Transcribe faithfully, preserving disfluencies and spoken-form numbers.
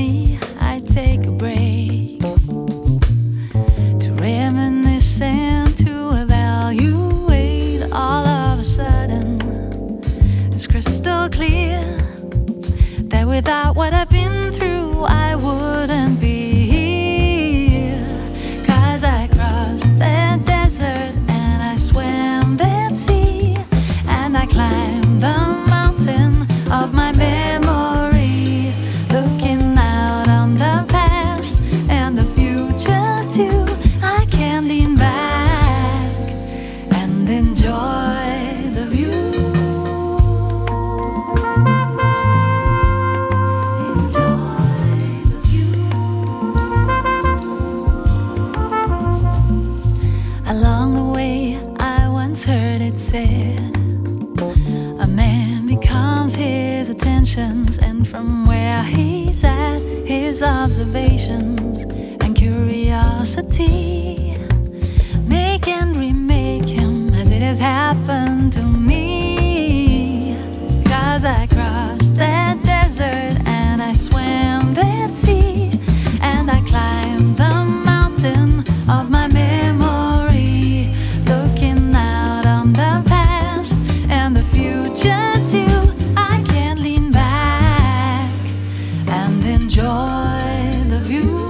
day I take a break to reminisce and to evaluate. All of a sudden it's crystal clear that without what I've been through I wouldn't be here. 'Cause I crossed that desert and I swam that sea and I climbed the mountain of my memory, looking out on the past and the future too. I can lean back and enjoy the view. Enjoy the view. Along the way I once heard it said, a man becomes his attentions, and from where he's at, his observations and curiosity make and remake him as it has happened to me. 'Cause I crossed that desert and I swam that sea and I climbed the mountain of my memory, looking out on the past and the future too. I can lean back and enjoy the view.